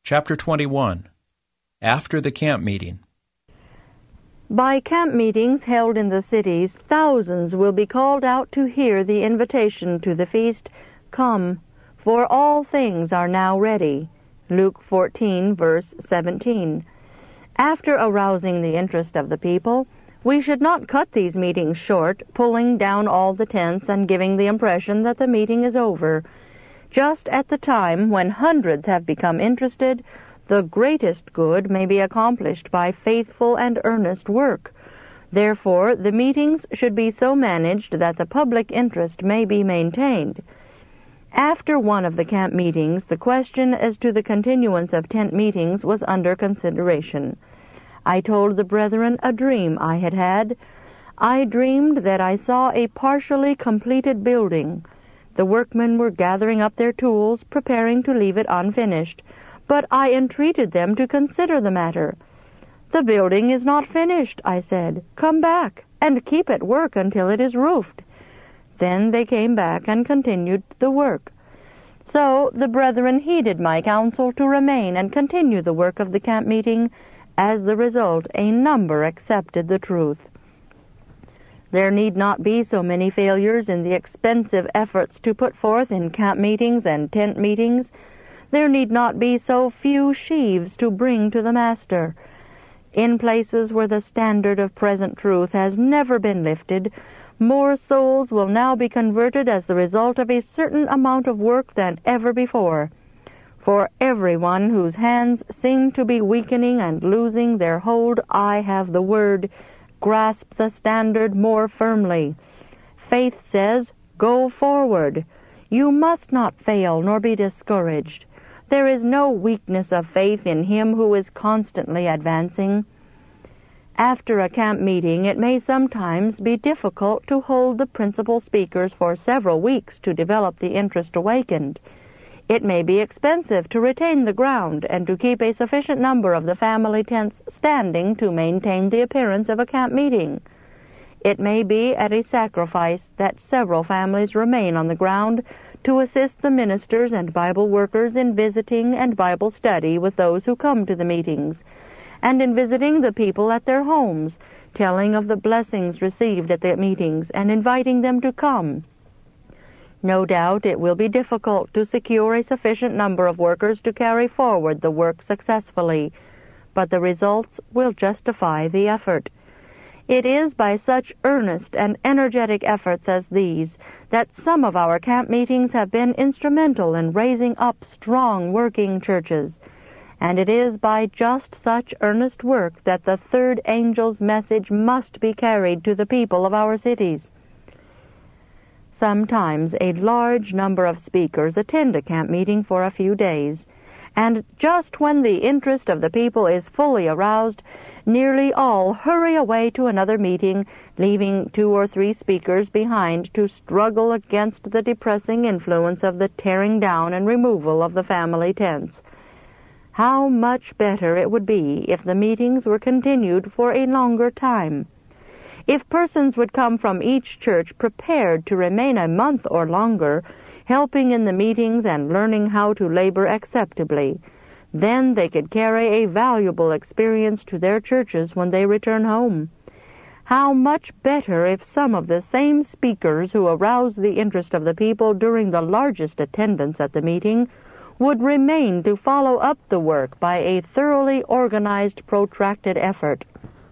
Chapter 21. After the Camp Meeting. By camp meetings held in the cities, thousands will be called out to hear the invitation to the feast, "Come, for all things are now ready." Luke 14, verse 17. After arousing the interest of the people, we should not cut these meetings short, pulling down all the tents and giving the impression that the meeting is over. Just at the time when hundreds have become interested, the greatest good may be accomplished by faithful and earnest work. Therefore, the meetings should be so managed that the public interest may be maintained. After one of the camp meetings, the question as to the continuance of tent meetings was under consideration. I told the brethren a dream I had had. I dreamed that I saw a partially completed building. The workmen were gathering up their tools, preparing to leave it unfinished, but I entreated them to consider the matter. "The building is not finished," I said. "Come back and keep at work until it is roofed." Then they came back and continued the work. So the brethren heeded my counsel to remain and continue the work of the camp meeting. As the result, a number accepted the truth. There need not be so many failures in the expensive efforts to put forth in camp meetings and tent meetings. There need not be so few sheaves to bring to the Master. In places where the standard of present truth has never been lifted, more souls will now be converted as the result of a certain amount of work than ever before. For everyone whose hands seem to be weakening and losing their hold, I have the word. Grasp the standard more firmly. Faith says, "Go forward." You must not fail nor be discouraged. There is no weakness of faith in him who is constantly advancing. After a camp meeting, it may sometimes be difficult to hold the principal speakers for several weeks to develop the interest awakened. It may be expensive to retain the ground and to keep a sufficient number of the family tents standing to maintain the appearance of a camp meeting. It may be at a sacrifice that several families remain on the ground to assist the ministers and Bible workers in visiting and Bible study with those who come to the meetings, and in visiting the people at their homes, telling of the blessings received at the meetings and inviting them to come. No doubt it will be difficult to secure a sufficient number of workers to carry forward the work successfully, but the results will justify the effort. It is by such earnest and energetic efforts as these that some of our camp meetings have been instrumental in raising up strong working churches, and it is by just such earnest work that the third angel's message must be carried to the people of our cities. Sometimes a large number of speakers attend a camp meeting for a few days, and just when the interest of the people is fully aroused, nearly all hurry away to another meeting, leaving 2 or 3 speakers behind to struggle against the depressing influence of the tearing down and removal of the family tents. How much better it would be if the meetings were continued for a longer time. If persons would come from each church prepared to remain a month or longer, helping in the meetings and learning how to labor acceptably, then they could carry a valuable experience to their churches when they return home. How much better if some of the same speakers who aroused the interest of the people during the largest attendance at the meeting would remain to follow up the work by a thoroughly organized, protracted effort.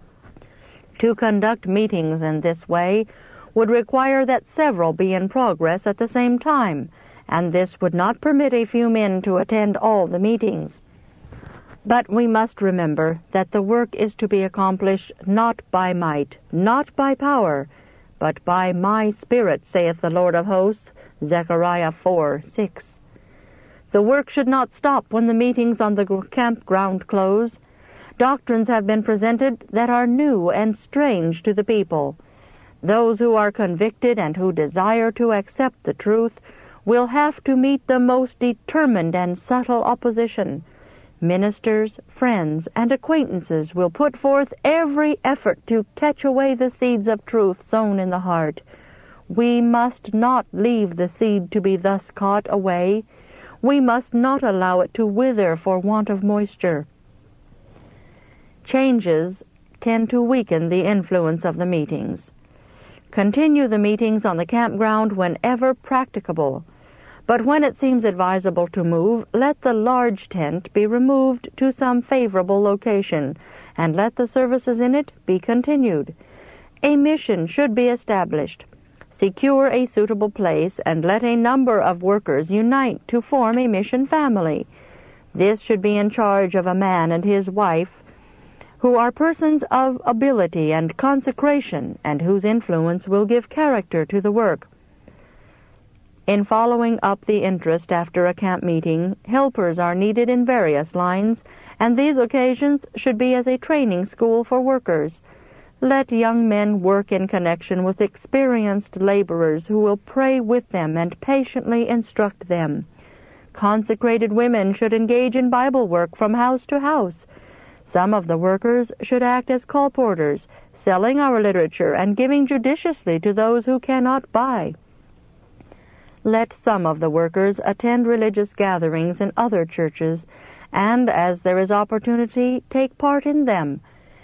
To conduct meetings in this way would require that several be in progress at the same time, and this would not permit a few men to attend all the meetings. But we must remember that the work is to be accomplished not by might, not by power, but by my Spirit, saith the Lord of hosts, Zechariah 4:6. The work should not stop when the meetings on the campground close. Doctrines have been presented that are new and strange to the people. Those who are convicted and who desire to accept the truth will have to meet the most determined and subtle opposition. Ministers, friends, and acquaintances will put forth every effort to catch away the seeds of truth sown in the heart. We must not leave the seed to be thus caught away. We must not allow it to wither for want of moisture. Changes tend to weaken the influence of the meetings. Continue the meetings on the campground whenever practicable. But when it seems advisable to move, let the large tent be removed to some favorable location, and let the services in it be continued. A mission should be established. Secure a suitable place, and let a number of workers unite to form a mission family. This should be in charge of a man and his wife, who are persons of ability and consecration, and whose influence will give character to the work. In following up the interest after a camp meeting, helpers are needed in various lines, and these occasions should be as a training school for workers. Let young men work in connection with experienced laborers who will pray with them and patiently instruct them. Consecrated women should engage in Bible work from house to house. Some of the workers should act as colporteurs, selling our literature and giving judiciously to those who cannot buy. Let some of the workers attend religious gatherings in other churches, and, as there is opportunity, take part in them.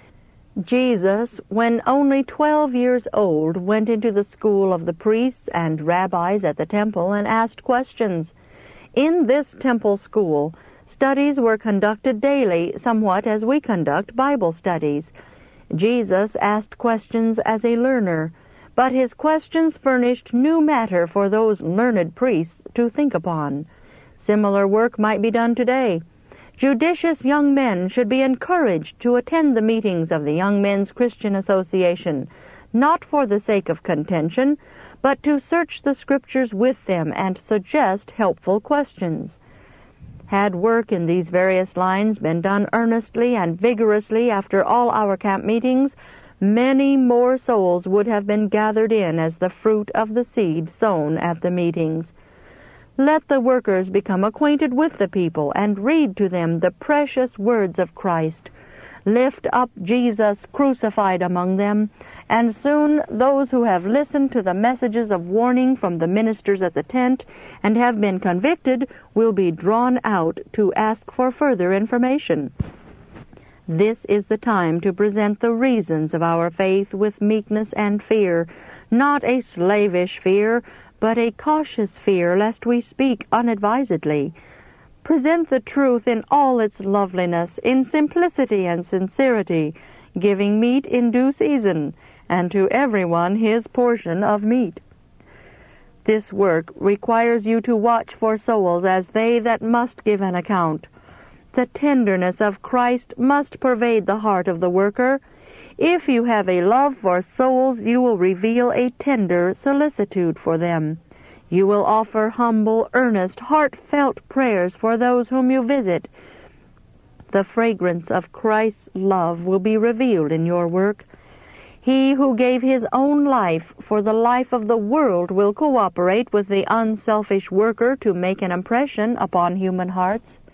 Jesus, when only 12 years old, went into the school of the priests and rabbis at the temple and asked questions. In this temple school, studies were conducted daily, somewhat as we conduct Bible studies. Jesus asked questions as a learner, but his questions furnished new matter for those learned priests to think upon. Similar work might be done today. Judicious young men should be encouraged to attend the meetings of the Young Men's Christian Association, not for the sake of contention, but to search the Scriptures with them and suggest helpful questions. Had work in these various lines been done earnestly and vigorously after all our camp meetings, many more souls would have been gathered in as the fruit of the seed sown at the meetings. Let the workers become acquainted with the people and read to them the precious words of Christ. Lift up Jesus crucified among them, and soon those who have listened to the messages of warning from the ministers at the tent and have been convicted will be drawn out to ask for further information. This is the time to present the reasons of our faith with meekness and fear, not a slavish fear, but a cautious fear lest we speak unadvisedly. Present the truth in all its loveliness, in simplicity and sincerity, giving meat in due season, and to everyone his portion of meat. This work requires you to watch for souls as they that must give an account. The tenderness of Christ must pervade the heart of the worker. If you have a love for souls, you will reveal a tender solicitude for them. You will offer humble, earnest, heartfelt prayers for those whom you visit. The fragrance of Christ's love will be revealed in your work. He who gave his own life for the life of the world will cooperate with the unselfish worker to make an impression upon human hearts.